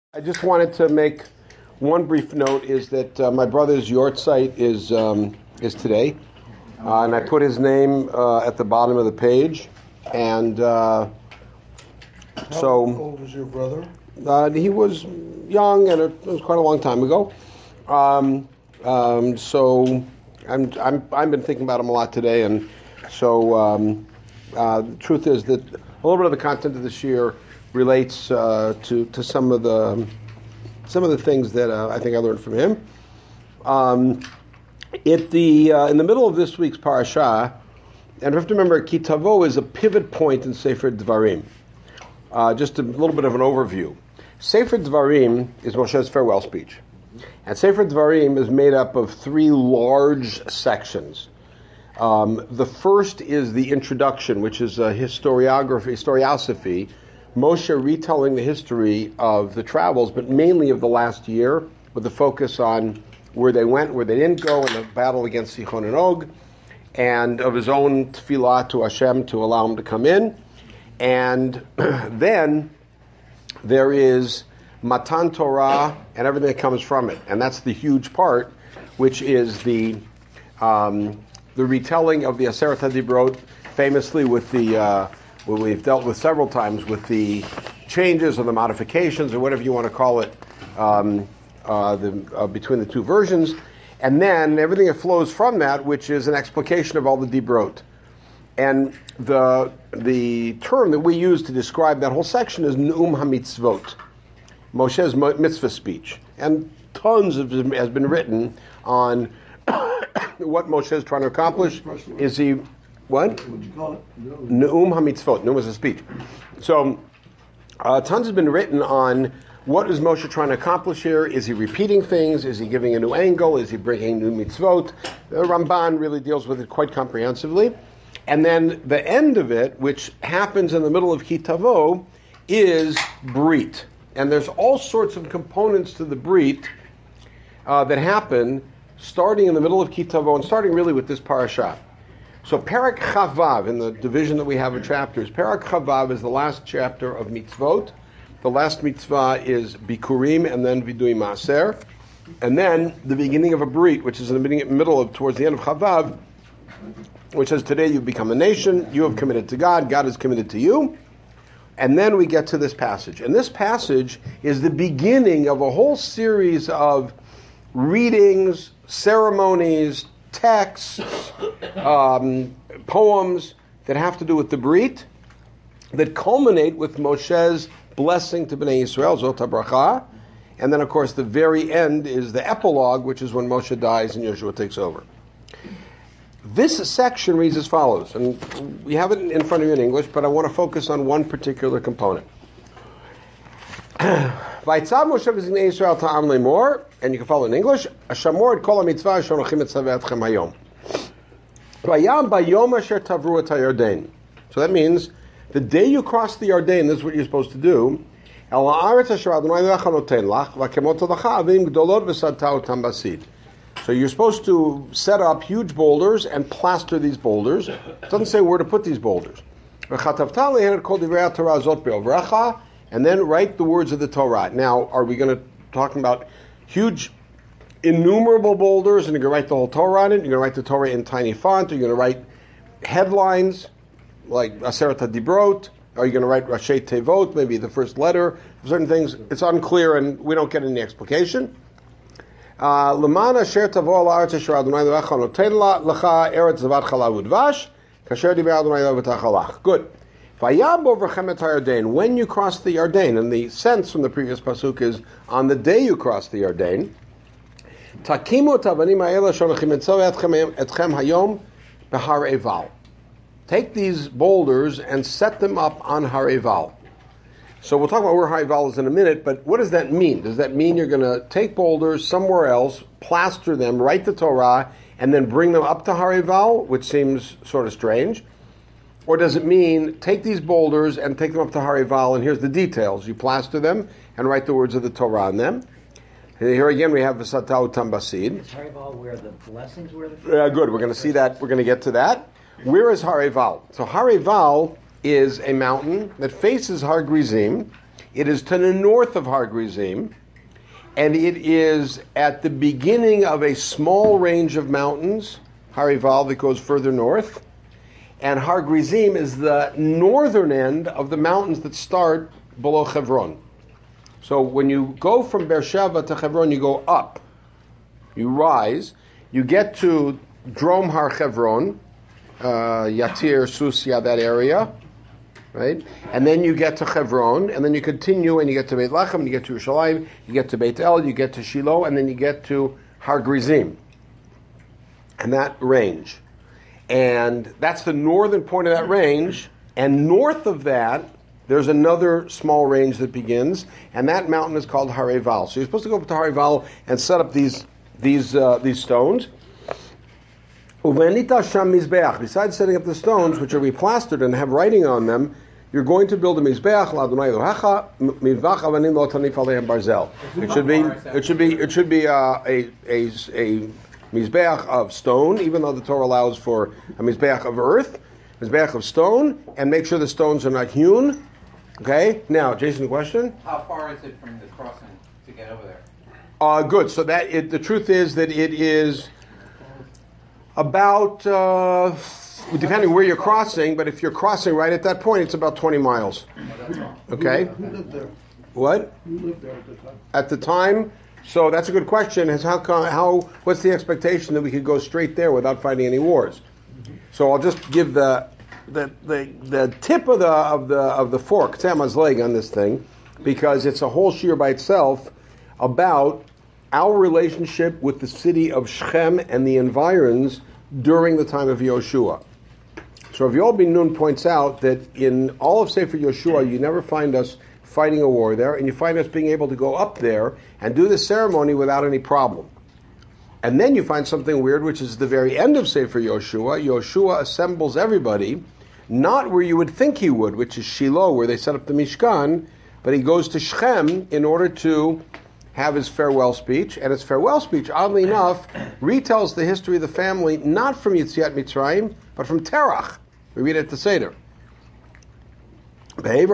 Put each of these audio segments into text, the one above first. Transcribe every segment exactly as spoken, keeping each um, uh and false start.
I just wanted to make one brief note is that uh, my brother's yort site is um, is today, uh, and I put his name uh, at the bottom of the page, and uh, so. How old was your brother? Uh, he was young, and it was quite a long time ago. Um, um, so I'm, I'm I've been thinking about him a lot today, and so um, uh, the truth is that a little bit of the content of this year relates uh, to to some of the some of the things that uh, I think I learned from him. Um, at the uh, in the middle of this week's parasha, and you have to remember, Ki Tavo is a pivot point in Sefer Dvarim. Uh, just a little bit of an overview. Sefer Dvarim is Moshe's farewell speech, and Sefer Dvarim is made up of three large sections. Um, the first is the introduction, which is a historiography, historiosophy. Moshe retelling the history of the travels, but mainly of the last year, with the focus on where they went, where they didn't go, and the battle against Sichon and Og, and of his own tefillah to Hashem to allow him to come in. And then there is Matan Torah and everything that comes from it, and that's the huge part, which is the um, the retelling of the Aseret HaDibrot, famously with the uh, what we've dealt with several times with the changes or the modifications or whatever you want to call it um, uh, the, uh, between the two versions, and then everything that flows from that, which is an explication of all the Dibrot. And the the term that we use to describe that whole section is Ne'um HaMitzvot, Moshe's mitzvah speech. And tons of has been written on what Moshe is trying to accomplish. Is he, what? What'd you call it? Ne'um HaMitzvot. Ne'um is a speech. So uh, tons has been written on what is Moshe trying to accomplish here. Is he repeating things? Is he giving a new angle? Is he bringing new mitzvot? The Ramban really deals with it quite comprehensively. And then the end of it, which happens in the middle of Ki Tavo, is Brit. And there's all sorts of components to the Brit uh, that happen starting in the middle of Ki Tavo and starting really with this parasha. So Parak Chavav, in the division that we have of chapters, Parak Chavav is the last chapter of mitzvot. The last mitzvah is Bikurim and then Vidui Maaser. And then the beginning of a Brit, which is in the middle of, towards the end of Chavav, which says, today you've become a nation, you have committed to God, God is committed to you. And then we get to this passage. And this passage is the beginning of a whole series of readings, ceremonies, texts, um, poems that have to do with the Brit, that culminate with Moshe's blessing to Bnei Yisrael, Zot HaBracha. And then, of course, the very end is the epilogue, which is when Moshe dies and Yeshua takes over. This section reads as follows, and we have it in front of you in English, but I want to focus on one particular component. Vayitzav Moshe v'znei Yisrael ta'am lemor, and you can follow in English. Ashamor et kol hamitzvah asher anochi mitzaveh etchem hayom. Vayam bayom asher tavru et hayarden. So that means the day you cross the Yarden, this is what you're supposed to do. El haaretz asher Adonai Elohecha noten lach v'kemot lecha avim gdolot v'sadta otam basid. So you're supposed to set up huge boulders and plaster these boulders. It doesn't say where to put these boulders. And then write the words of the Torah. Now, are we going to talk about huge, innumerable boulders, and you're going to write the whole Torah on it? You're going to write the Torah in tiny font? Are you going to write headlines like Aseret HaDibrot? Are you going to write Rashi Tevot, maybe the first letter? Certain things, it's unclear, and we don't get any explication. Leman asher tavo al haaretz asher Adonai Elohecha noten lecha eretz zavat chalav udvash kasher diber Adonai Elohecha v'tachalach. Good. Vayam bo v'chem et hayarden. When you cross the Yarden, and the sense from the previous pasuk is on the day you cross the Yarden. Takimu et havanim ha'ela asher anochi mitzaveh etchem hayom b'har Eval. Take these boulders and set them up on Har Eval. So we'll talk about where Har Eval is in a minute, but what does that mean? Does that mean you're going to take boulders somewhere else, plaster them, write the Torah, and then bring them up to Har Eval, which seems sort of strange? Or does it mean take these boulders and take them up to Har Eval, and here's the details. You plaster them and write the words of the Torah on them. Here again we have V'sata Otam Basid. Is Har Eval where the blessings were? Yeah, good. We're going to see that. We're going to get to that. Where is Har Eval? So Har Eval is a mountain that faces Har Grizim. It is to the north of Har Gerizim, and it is at the beginning of a small range of mountains, Har Eival, that goes further north. And Har Gerizim is the northern end of the mountains that start below Hebron. So when you go from Beersheba to Hebron, you go up. You rise. You get to Drom Har Hebron, uh, Yatir, Susia, that area, right? And then you get to Hebron, and then you continue, and you get to Beit Lachem, you get to Yerushalayim, you get to Beit El, you get to Shiloh, and then you get to Har Gerizim. And that range. And that's the northern point of that range. And north of that, there's another small range that begins, and that mountain is called Har Eival. So you're supposed to go up to Har Eival and set up these these uh, these stones. Uvenita sham mizbeach. Besides setting up the stones, which are replastered and have writing on them, you're going to build a mizbeach la'Adonai Elohecha mivach avanim lo tanif aleim barzel. It should be it should be it should be uh, a a a mizbeach of stone, even though the Torah allows for a mizbeach of earth, mizbeach of stone, and make sure the stones are not hewn. Okay. Now, Jason, question? How far is it from the crossing to get over there? Uh, good. So that it, the truth is that it is about, uh, depending where you're crossing, but if you're crossing right at that point, it's about twenty miles. Okay. Who lived there? What? Who lived there at the time? At the time. So that's a good question. Is how come, how what's the expectation that we could go straight there without fighting any wars? So I'll just give the the the, the tip of the of the of the fork, Tzemach's leg on this thing, because it's a whole shiur by itself about our relationship with the city of Shechem and the environs during the time of Yoshua. So Rav Yoel ben Nun points out that in all of Sefer Yoshua, you never find us fighting a war there, and you find us being able to go up there and do the ceremony without any problem. And then you find something weird, which is the very end of Sefer Yoshua. Yoshua assembles everybody, not where you would think he would, which is Shiloh, where they set up the Mishkan, but he goes to Shechem in order to have his farewell speech. And his farewell speech, oddly enough, retells the history of the family, not from Yetziat Mitzrayim, but from Terach. We read it at the Seder. That's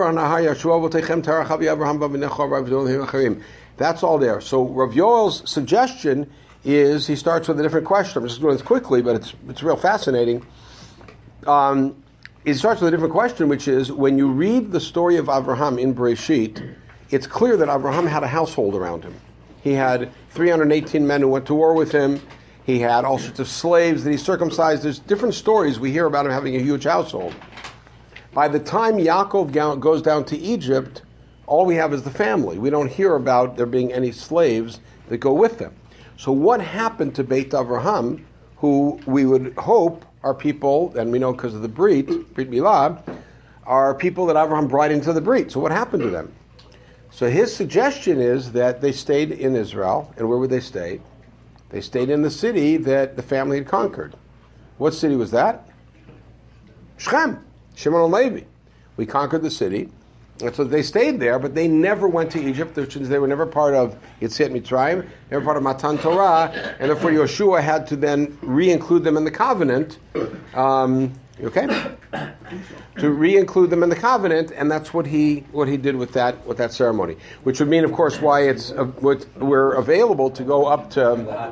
all there. So Rav Yoel's suggestion is he starts with a different question. I'm just doing this quickly, but it's it's real fascinating. Um, he starts with a different question, which is, when you read the story of Avraham in Bereshit, it's clear that Avraham had a household around him. He had three hundred eighteen men who went to war with him. He had all sorts of slaves that he circumcised. There's different stories we hear about him having a huge household. By the time Yaakov goes down to Egypt, all we have is the family. We don't hear about there being any slaves that go with them. So what happened to Beit Avraham, who we would hope are people, and we know because of the Brit, Brit Milah, are people that Avraham brought into the Brit. So what happened to them? So his suggestion is that they stayed in Israel. And where would they stay? They stayed in the city that the family had conquered. What city was that? Shechem. Shimon and Levi. We conquered the city. And so they stayed there, but they never went to Egypt, which is they were never part of Yetziat Mitzrayim, never part of Matan Torah, and therefore Yoshua had to then re-include them in the covenant. Um, okay? To re-include them in the covenant, and that's what he what he did with that with that ceremony. Which would mean, of course, why it's uh, we're available to go up to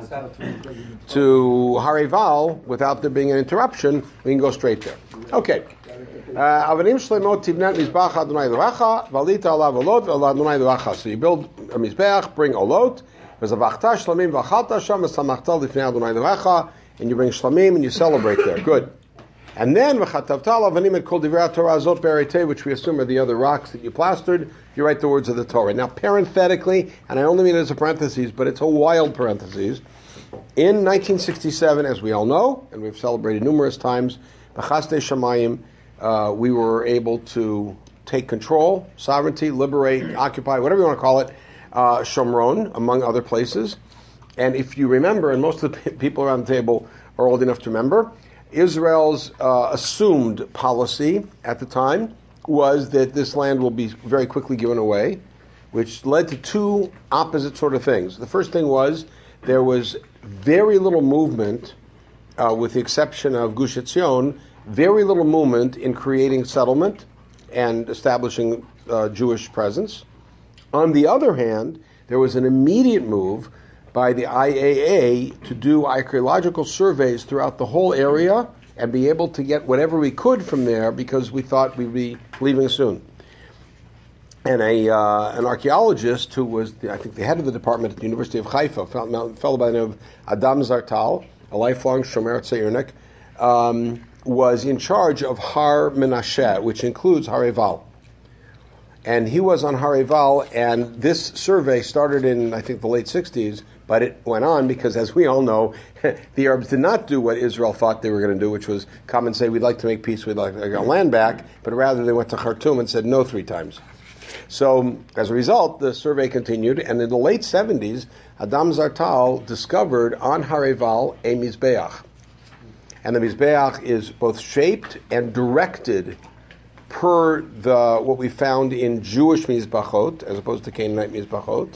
to Har Eival without there being an interruption. We can go straight there. Okay. Avanim shleimot tivnat mizbach Adonai Elohecha valita alav olot ve'al Adonai Elohecha. So you build a mizbech, bring olot, v'zavachta shlamim v'achalta sham v'samachta lifnei Adonai Elohecha, and you bring shlamim and you celebrate there. Good. And then v'chatavta avanim et kol divrei Torah azot be'aretei, which we assume are the other rocks that you plastered. You write the words of the Torah. Now, parenthetically, and I only mean it as a parenthesis, but it's a wild parenthesis. In nineteen sixty-seven, as we all know, and we've celebrated numerous times, b'chastei shamayim. Uh, we were able to take control, sovereignty, liberate, occupy, whatever you want to call it, uh, Shomron, among other places. And if you remember, and most of the people around the table are old enough to remember, Israel's uh, assumed policy at the time was that this land will be very quickly given away, which led to two opposite sort of things. The first thing was there was very little movement, uh, with the exception of Gush Etzion, very little movement in creating settlement and establishing uh, Jewish presence. On the other hand, there was an immediate move by the I A A to do archaeological surveys throughout the whole area and be able to get whatever we could from there because we thought we'd be leaving soon. And a uh, an archaeologist who was, the, I think, the head of the department at the University of Haifa, a fellow by the name of Adam Zartal, a lifelong Shomer Tzayirnik, um, was in charge of Har Menashe, which includes Har Eval. And he was on Har Eval, and this survey started in, I think, the late sixties, but it went on because, as we all know, the Arabs did not do what Israel thought they were going to do, which was come and say, we'd like to make peace, we'd like to get our land back, but rather they went to Khartoum and said no three times. So, as a result, the survey continued, and in the late seventies, Adam Zartal discovered on Har Eval a Mizbeach. And the Mizbeach is both shaped and directed per the what we found in Jewish Mizbachot, as opposed to Canaanite Mizbachot.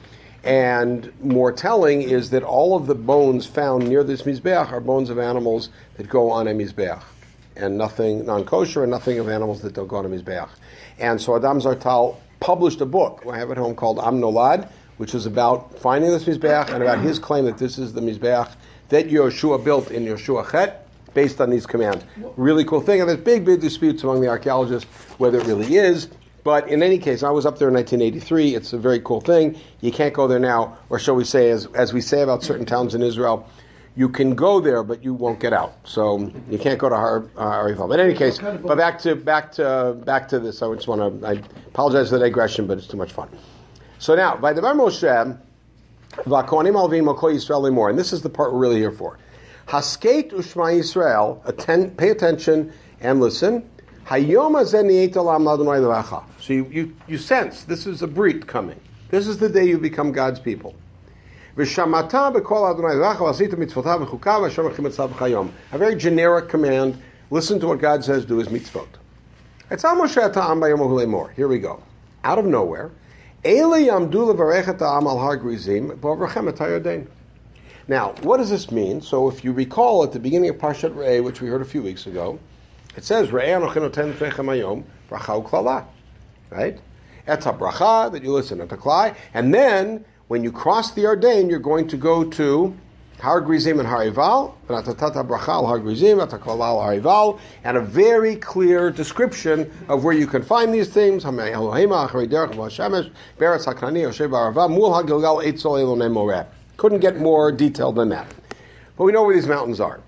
And more telling is that all of the bones found near this Mizbeach are bones of animals that go on a Mizbeach, and nothing non-kosher, and nothing of animals that don't go on a Mizbeach. And so Adam Zartal published a book I have at home called Am Nolad, which is about finding this Mizbeach and about his claim that this is the Mizbeach that Yoshua built in Yoshua Chet, based on these commands. Really cool thing, and there's big, big disputes among the archaeologists whether it really is. But in any case, I was up there in nineteen eighty-three. It's a very cool thing. You can't go there now, or shall we say, as as we say about certain towns in Israel, you can go there, but you won't get out. So you can't go to Har Eval. But in any case, but back to back to back to this. I just want to. I apologize for the digression, but it's too much fun. So now, by the Bar Moshe, v'Kohanim alvim Kol Yisrael lemor, and this is the part we're really here for. Haskeit u'Shma Yisrael. Attend, pay attention and listen. Hayom hazeh niheta la'am l'Adonai levacha. So you, you you sense this is a brit coming. This is the day you become God's people. V'shamata b'kol Adonai levacha v'asita mitzvotav v'chukav v'asher mechimetzav v'chayom. A very generic command. Listen to what God says. Do His mitzvot. Etzal Moshe ta'am b'yom hu lemor. Here we go. Out of nowhere. Eli yamdu levarech ta'am al har grizim v'avrachem et hayarden. Now, what does this mean? So, if you recall at the beginning of Parshat Re'eh, which we heard a few weeks ago, it says Re'eh anochi noten lechem hayom bracha u'klala, right? It's a bracha that you listen at the klai, and then when you cross the Yarden, you're going to go to Har Grizim and Har Eval, v'natatata bracha al Har Grizim, v'ataklala al Har Eval, and a very clear description of where you can find these things. Hamei Elohema acharei derech v'hashemesh be'eretz haknani yoshev ba'arava mul hagilgal eitzol elonei moreh. Couldn't get more detailed than that. But we know where these mountains are.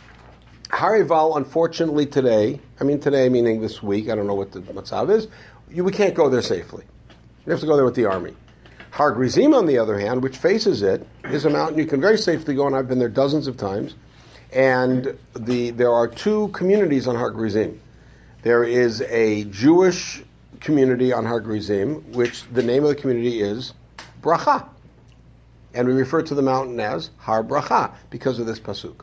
Har Eval, unfortunately today, I mean today meaning this week, I don't know what the matzav is, you, we can't go there safely. You have to go there with the army. Har Grizim, on the other hand, which faces it, is a mountain you can very safely go, and I've been there dozens of times. And the there are two communities on Har Grizim. There is a Jewish community on Har Grizim, which the name of the community is Bracha. And we refer to the mountain as Har Bracha because of this pasuk.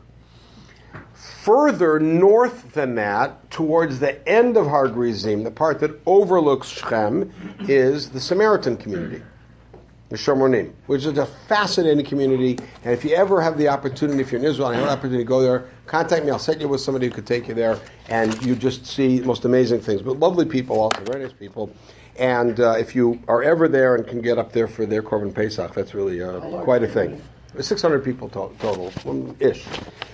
Further north than that, towards the end of Har Grizim, the part that overlooks Shechem, is the Samaritan community, the Shomronim, which is a fascinating community. And if you ever have the opportunity, if you're in Israel and you have the opportunity to go there, contact me. I'll set you with somebody who could take you there, and you just see the most amazing things. But lovely people, also very nice people. And uh, if you are ever there and can get up there for their Korban Pesach, that's really uh, quite a thing. six hundred people to- total, ish.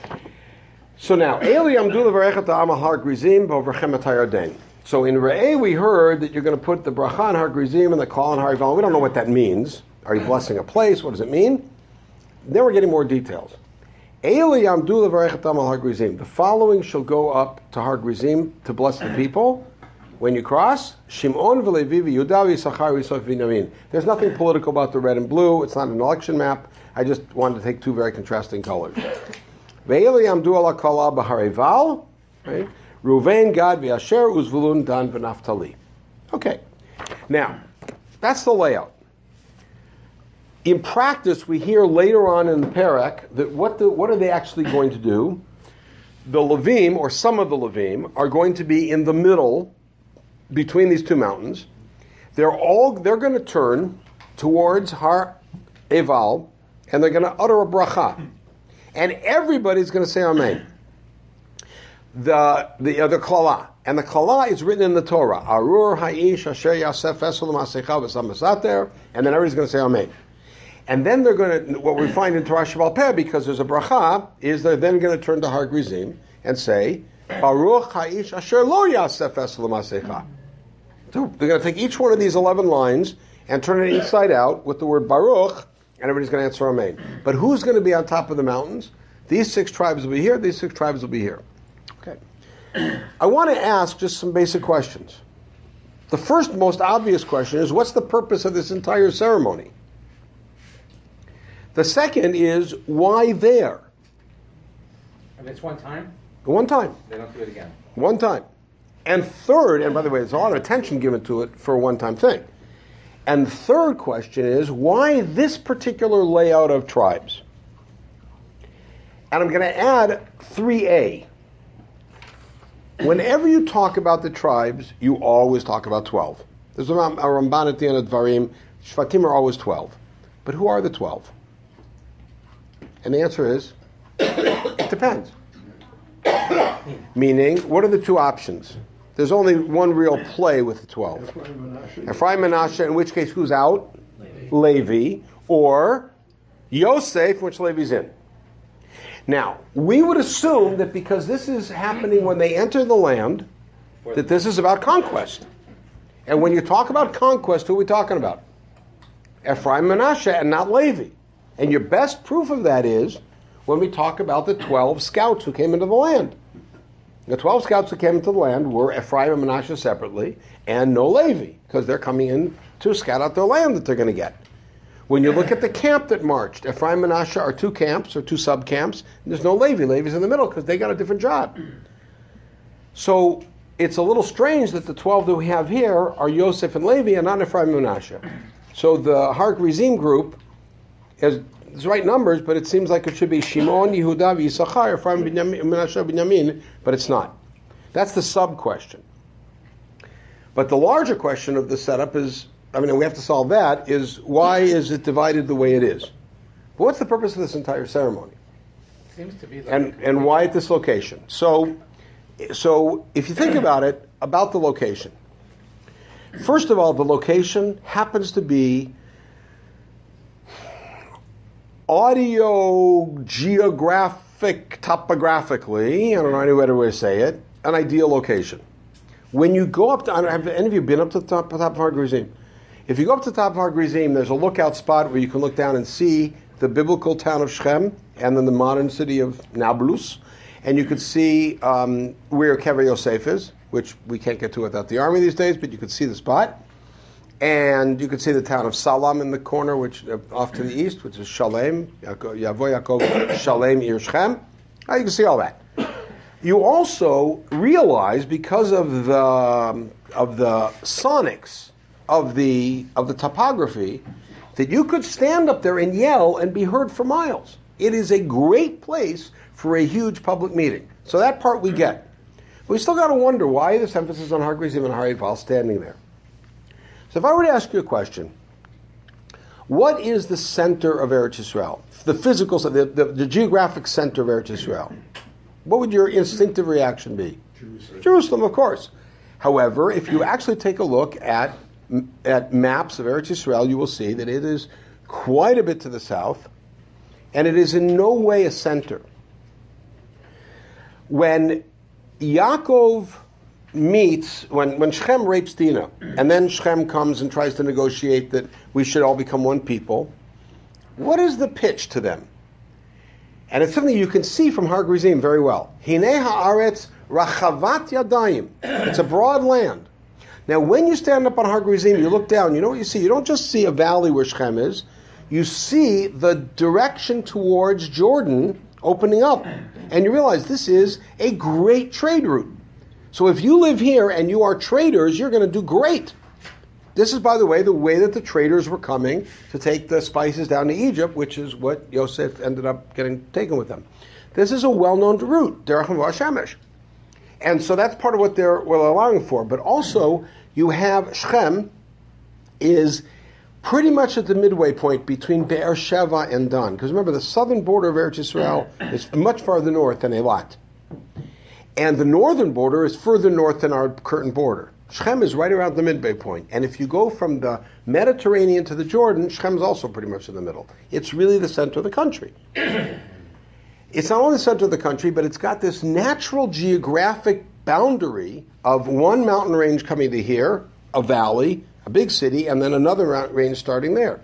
So now, Eli Amdu Levarechet Ha'am al Har Grizim V'Avrachem et Hayarden. So in Re'eh we heard that you're going to put the bracha on Har Grizim and the call on Har Eval. We don't know what that means. Are you blessing a place? What does it mean? Then we're getting more details. Eli Amdu Levarechet Ha'am al Har Grizim. The following shall go up to Har Grizim to bless the people. When you cross, Shimon v'Levi v'Yehuda v'Yisachar v'Yosef v'Binyamin. There's nothing political about the red and blue. It's not an election map. I just wanted to take two very contrasting colors. Ve'eli amdu ala kala b'Har Eval, right? Ruvain, Gad, v'Asher, Uzvulun, Dan, v'Naftali. Okay. Now, that's the layout. In practice, we hear later on in the Perek that what the, what are they actually going to do? The Levim, or some of the Levim, are going to be in the middle between these two mountains. They're all they're going to turn towards Har Eval, and they're going to utter a bracha, and everybody's going to say Amen. The the uh, the klala, And the Kala is written in the Torah. Arur ha'ish asher yasef esel ma'asecha v'samasater. And then everybody's going to say Amen. And then they're going to, what we find in Torah Sheba'al Peh, because there's a bracha, is they're then going to turn to Har Grizim and say, Baruch ha'ish asher lo yasef esel ma'asecha. So they're going to take each one of these eleven lines and turn it inside out with the word Baruch, and everybody's going to answer Amen. But who's going to be on top of the mountains? These six tribes will be here, these six tribes will be here. Okay. I want to ask just some basic questions. The first, most obvious question is, what's the purpose of this entire ceremony? The second is, why there? And it's one time? One time. They don't do it again. One time. And third, and by the way, there's a lot of attention given to it for a one-time thing. And the third question is, why this particular layout of tribes? And I'm going to add three A. Whenever you talk about the tribes, you always talk about twelve. There's a Ramban at the end of Dvarim. Shvatim are always twelve. But who are the twelve? And the answer is, it depends. Meaning, what are the two options? There's only one real play with the twelve. Ephraim and Menashe, in which case who's out? Levi. Levi. Or Yosef, which Levi's in. Now, we would assume that because this is happening when they enter the land, that this is about conquest. And when you talk about conquest, who are we talking about? Ephraim and Menashe, and not Levi. And your best proof of that is when we talk about the twelve scouts who came into the land. The twelve scouts who came into the land were Ephraim and Menashe separately, and no Levi, because they're coming in to scout out their land that they're going to get. When you look at the camp that marched, Ephraim and Menashe are two camps, or two sub-camps, and there's no Levi. Levi's in the middle, because they got a different job. So it's a little strange that the twelve that we have here are Yosef and Levi, and not Ephraim and Menashe. So the Har Grizim group is the right numbers, but it seems like it should be Shimon, Yehuda, Yisachar, Ephraim, Binyamin, Menashe, Binyamin, but it's not. That's the sub-question. But the larger question of the setup is, I mean, we have to solve that, is why is it divided the way it is? But what's the purpose of this entire ceremony? Seems to be like And and why at this location? So, so if you think about it, about the location. First of all, the location happens to be audio geographic, topographically, I don't know any better way to say it, an ideal location. When you go up to, I don't, have any of you been up to the top, top of Har Grizim? If you go up to the top of Har Grizim, there's a lookout spot where you can look down and see the biblical town of Shechem and then the modern city of Nablus. And you could see um, where Kever Yosef is, which we can't get to without the army these days, but you could see the spot. And you could see the town of Salam in the corner, which uh, off to the east, which is Shalem, Yavo Yaakov, Shalem, Ir Shechem. Uh, you can see all that. You also realize, because of the um, of the sonics of the of the topography, that you could stand up there and yell and be heard for miles. It is a great place for a huge public meeting. So that part we get. But we still got to wonder why this emphasis on Har Grizim and Har Eival standing there. So if I were to ask you a question, what is the center of Eretz Yisrael? The physical, the, the, the geographic center of Eretz Yisrael. What would your instinctive reaction be? Jerusalem. Jerusalem, of course. However, if you actually take a look at at maps of Eretz Yisrael, you will see that it is quite a bit to the south, and it is in no way a center. When Yaakov meets, when, when Shechem rapes Dinah, and then Shechem comes and tries to negotiate that we should all become one people, what is the pitch to them? And it's something you can see from Har Grizim very well. Hinei haaretz rachavat yadayim. It's a broad land. Now, when you stand up on Har Grizim, you look down, you know what you see? You don't just see a valley where Shechem is. You see the direction towards Jordan opening up. And you realize this is a great trade route. So if you live here and you are traders, you're going to do great. This is, by the way, the way that the traders were coming to take the spices down to Egypt, which is what Yosef ended up getting taken with them. This is a well-known route, Derech Mavah Shemesh. And so that's part of what they're well allowing for. But also, you have Shechem is pretty much at the midway point between Be'er Sheva and Dan. Because remember, the southern border of Eretz Yisrael is much farther north than Eilat. And the northern border is further north than our current border. Shechem is right around the midway point. And if you go from the Mediterranean to the Jordan, Shechem is also pretty much in the middle. It's really the center of the country. It's not only the center of the country, but it's got this natural geographic boundary of one mountain range coming to here, a valley, a big city, and then another mountain range starting there.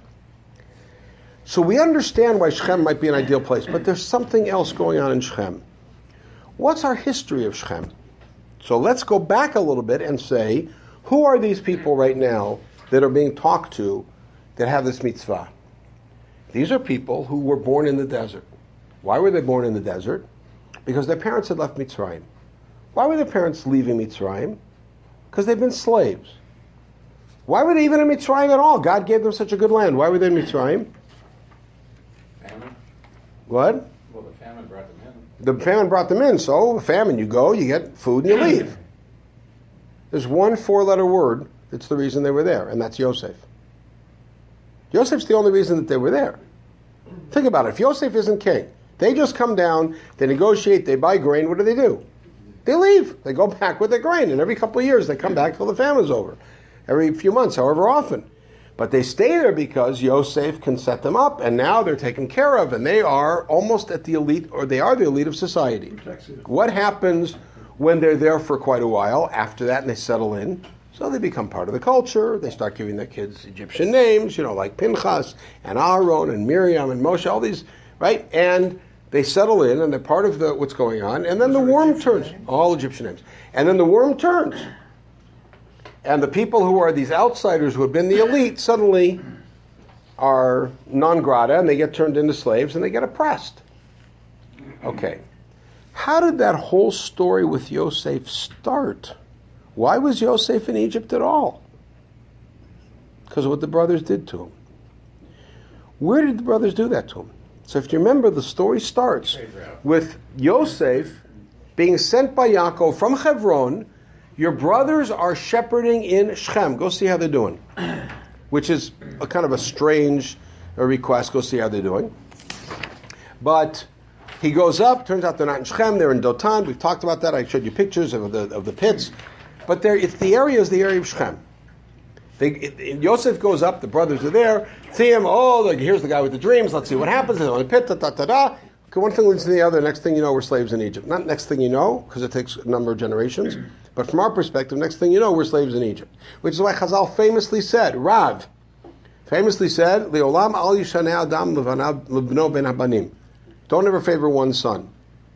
So we understand why Shechem might be an ideal place, but there's something else going on in Shechem. What's our history of Shechem? So let's go back a little bit and say, who are these people right now that are being talked to that have this mitzvah? These are people who were born in the desert. Why were they born in the desert? Because their parents had left Mitzrayim. Why were their parents leaving Mitzrayim? Because they've been slaves. Why were they even in Mitzrayim at all? God gave them such a good land. Why were they in Mitzrayim? Famine. What? Well, the famine brought them in. The famine brought them in, so famine, you go, you get food, and you leave. There's one four-letter word that's the reason they were there, and that's Yosef. Yosef's the only reason that they were there. Think about it. If Yosef isn't king, they just come down, they negotiate, they buy grain, what do they do? They leave. They go back with their grain, and every couple of years they come back till the famine's over. Every few months, however often. But they stay there because Yosef can set them up, and now they're taken care of, and they are almost at the elite, or they are the elite of society. What happens when they're there for quite a while after that and they settle in? So they become part of the culture. They start giving their kids Egyptian names, you know, like Pinchas and Aaron and Miriam and Moshe, all these, right? And they settle in, and they're part of the what's going on. And then the worm turns. All Egyptian names. And then the worm turns. And the people who are these outsiders who have been the elite suddenly are non grata, and they get turned into slaves, and they get oppressed. Okay. How did that whole story with Yosef start? Why was Yosef in Egypt at all? Because of what the brothers did to him. Where did the brothers do that to him? So if you remember, the story starts with Yosef being sent by Yaakov from Hebron. Your brothers are shepherding in Shechem. Go see how they're doing. Which is a kind of a strange request. Go see how they're doing. But he goes up. Turns out they're not in Shechem. They're in Dotan. We've talked about that. I showed you pictures of the of the pits. But there, it's the area is the area of Shechem. They, it, Yosef goes up. The brothers are there. See him. Oh, like, here's the guy with the dreams. Let's see what happens. They're on the pit. Da, da, da, da. Okay, one thing leads to the other. Next thing you know, we're slaves in Egypt. Not next thing you know, because it takes a number of generations. But from our perspective, next thing you know, we're slaves in Egypt. Which is why Chazal famously said, Rav, famously said, Le'olam al yishaneh adam lebno ben habanim. Don't ever favor one son.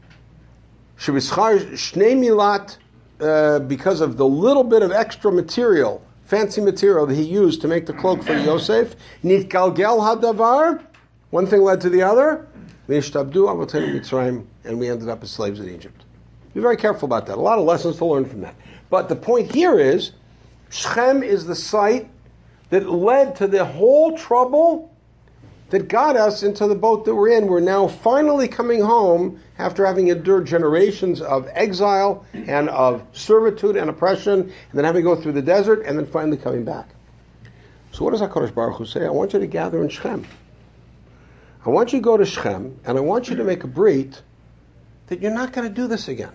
Shebischar shnei milat, uh, because of the little bit of extra material, fancy material that he used to make the cloak for Yosef, nitgalgel hadavar, one thing led to the other, v'ishtabdu avotenu Mitzrayim, and we ended up as slaves in Egypt. Be very careful about that. A lot of lessons to learn from that. But the point here is, Shechem is the site that led to the whole trouble that got us into the boat that we're in. We're now finally coming home after having endured generations of exile and of servitude and oppression, and then having to go through the desert, and then finally coming back. So what does HaKadosh Baruch Hu say? I want you to gather in Shechem. I want you to go to Shechem, and I want you to make a brit that you're not going to do this again.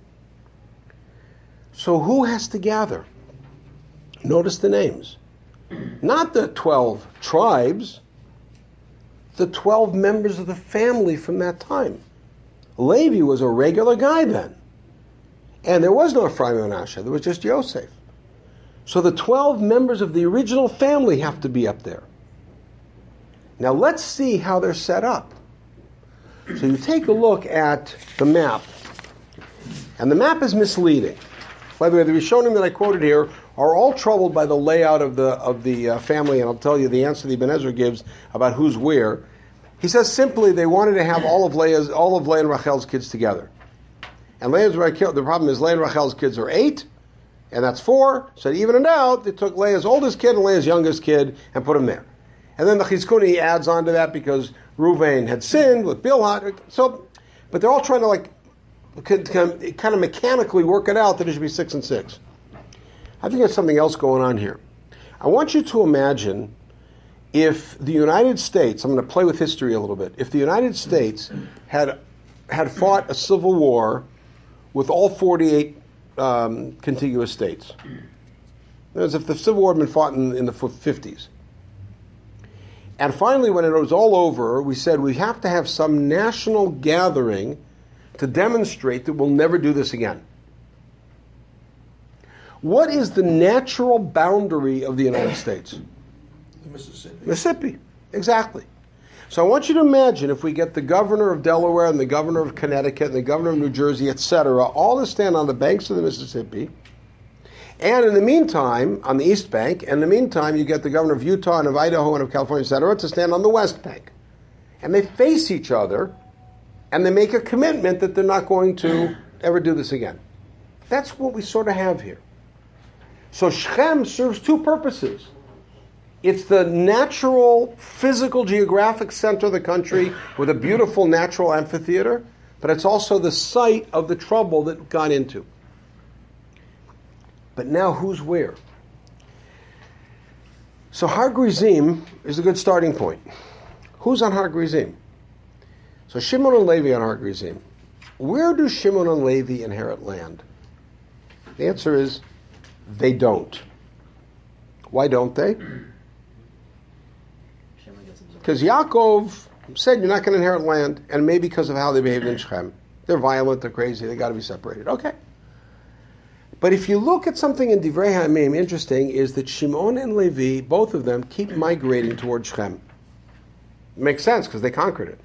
So who has to gather? Notice the names. Not the twelve tribes, the twelve members of the family from that time. Levi was a regular guy then. And there was no Ephraim and Manasseh, there was just Yosef. So the twelve members of the original family have to be up there. Now let's see how they're set up. So you take a look at the map. And the map is misleading. By the way, the Rishonim that I quoted here are all troubled by the layout of the of the uh, family, and I'll tell you the answer that Ibn Ezra gives about who's where. He says simply they wanted to have all of Leah's, all of Leah and Rachel's kids together. And Leah's Rachel, the problem is Leah and Rachel's kids are eight, and that's four. So to even it out, they took Leah's oldest kid and Leah's youngest kid and put them there. And then the Chizkuni adds on to that because Ruvain had sinned with Bilhah. So, but they're all trying to like kind of mechanically work it out that it should be six and six. I think there's something else going on here. I want you to imagine if the United States, I'm going to play with history a little bit, if the United States had had fought a civil war with all forty-eight um, contiguous states. As if the Civil War had been fought in, in the fifties. And finally, when it was all over, we said we have to have some national gathering to demonstrate that we'll never do this again. What is the natural boundary of the United States? The Mississippi. Mississippi, exactly. So I want you to imagine if we get the governor of Delaware and the governor of Connecticut and the governor of New Jersey, et cetera, all to stand on the banks of the Mississippi. And in the meantime, on the East Bank, and in the meantime, you get the governor of Utah and of Idaho and of California, et cetera, to stand on the West Bank. And they face each other, and they make a commitment that they're not going to ever do this again. That's what we sort of have here. So Shechem serves two purposes. It's the natural, physical, geographic center of the country with a beautiful natural amphitheater, but it's also the site of the trouble that it got into. But now who's where? So Har Gerizim is a good starting point. Who's on Har Gerizim? So Shimon and Levi on Har Gerizim. Where do Shimon and Levi inherit land? The answer is they don't. Why don't they? Because Yaakov said you're not going to inherit land, and maybe because of how they behaved in Shechem. They're violent, they're crazy, they got to be separated. Okay. But if you look at something in Divrei HaYamim, interesting is that Shimon and Levi, both of them, keep migrating towards Shechem. It makes sense because they conquered it.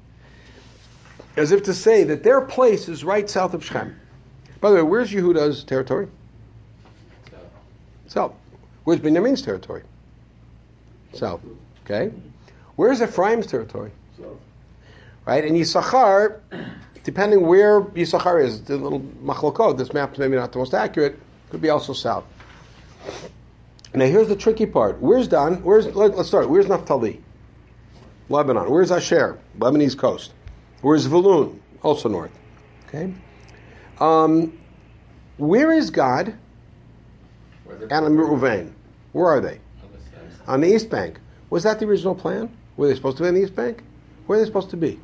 As if to say that their place is right south of Shechem. By the way, where's Yehuda's territory? So, South. Where's Benjamin's territory? South. Okay. Where's Ephraim's territory? So, Right? And Yisachar, depending where Yisachar is, the little machlokot, this map's maybe not the most accurate, could be also south. Now here's the tricky part. Where's Dan? Where's let, let's start. Where's Naphtali? Lebanon. Where's Asher? Lebanese coast. Where's Zevulun? Also north. Okay. Um, where is God where they're- and Reuven? Where are they? on the side. On the East Bank. Was that the original plan? Were they supposed to be on the East Bank? Where are they supposed to be?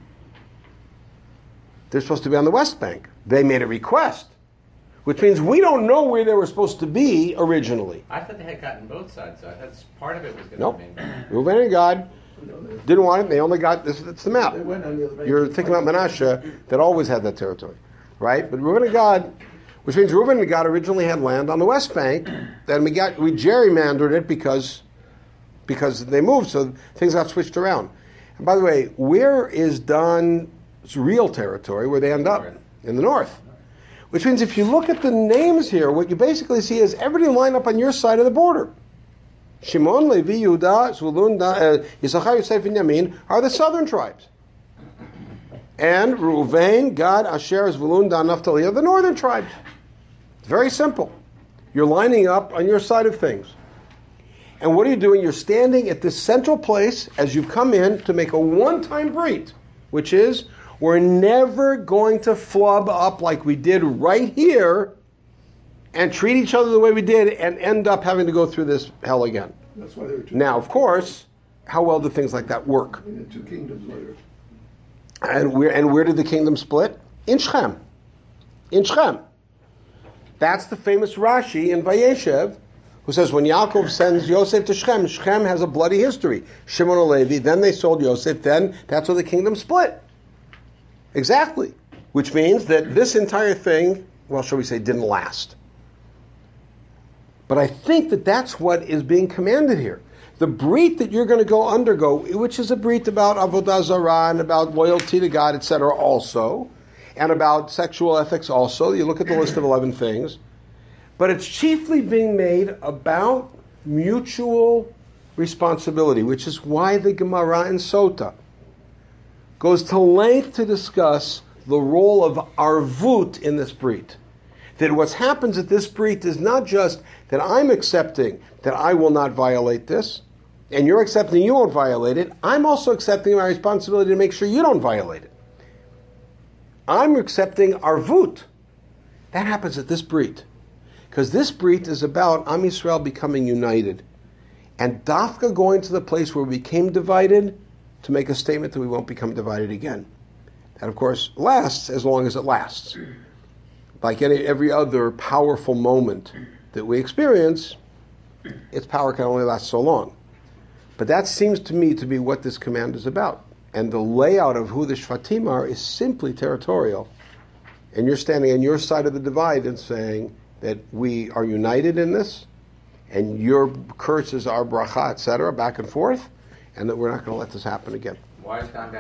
They're supposed to be on the West Bank. They made a request, which means we don't know where they were supposed to be originally. I thought they had gotten both sides, so I thought part of it was going Nope. to be. Reuven and God didn't want it. They only got this. It's the map. they went on the other bank. You're thinking about Menashe that always had that territory, right? But Reuven and God, which means Reuven and God originally had land on the West Bank. Then we got we gerrymandered it because because they moved, so things got switched around. And by the way, where is Dan's real territory? Where they end up North. in the north, which means if you look at the names here, what you basically see is everybody lined up on your side of the border. Shimon, Levi, Yehuda, Zvulun, uh, Yisachar, Yosef, and Yamin are the southern tribes. And Reuven, Gad, Asher, Zvulun, Dan, Naphtali are the northern tribes. It's very simple. You're lining up on your side of things. And what are you doing? You're standing at this central place as you've come in to make a one-time brit, which is we're never going to flub up like we did right here and treat each other the way we did and end up having to go through this hell again. That's why there were two. Now, of course, how well do things like that work? And the two kingdoms later. And where and where did the kingdom split? In Shechem. In Shechem. That's the famous Rashi in Vayeshev, who says when Yaakov sends Yosef to Shechem, Shechem has a bloody history. Shimon and Levi, then they sold Yosef, then that's where the kingdom split. Exactly. Which means that this entire thing, well, shall we say, didn't last. But I think that that's what is being commanded here. The brit that you're going to go undergo, which is a brit about avodah zarah and about loyalty to God, et cetera, also, and about sexual ethics also. You look at the list of eleven things. But it's chiefly being made about mutual responsibility, which is why the Gemara in Sota goes to length to discuss the role of arvut in this brit. That what happens at this brit is not just that I'm accepting that I will not violate this, and you're accepting you won't violate it. I'm also accepting my responsibility to make sure you don't violate it. I'm accepting arvut. That happens at this brit. Because this brit is about Am Yisrael becoming united. And Dafka going to the place where we became divided to make a statement that we won't become divided again. That, of course, lasts as long as it lasts. like any every other powerful moment that we experience, its power can only last so long. But that seems to me to be what this command is about. And the layout of who the Shvatim are is simply territorial. And you're standing on your side of the divide and saying that we are united in this, and your curses are bracha, et cetera, back and forth, and that we're not going to let this happen again. Why is God